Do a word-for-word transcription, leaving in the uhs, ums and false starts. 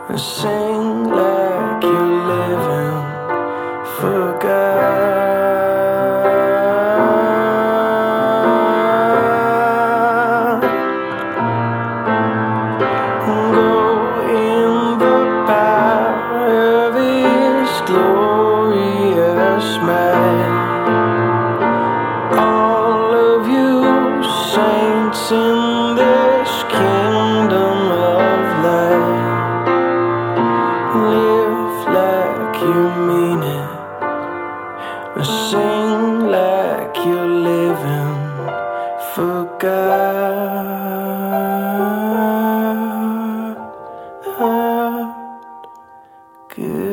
Sing like you're living for God. Go in the power of His glorious might. All of you saints in this kingdom of light, live like you mean it, sing like you're living for God. Good.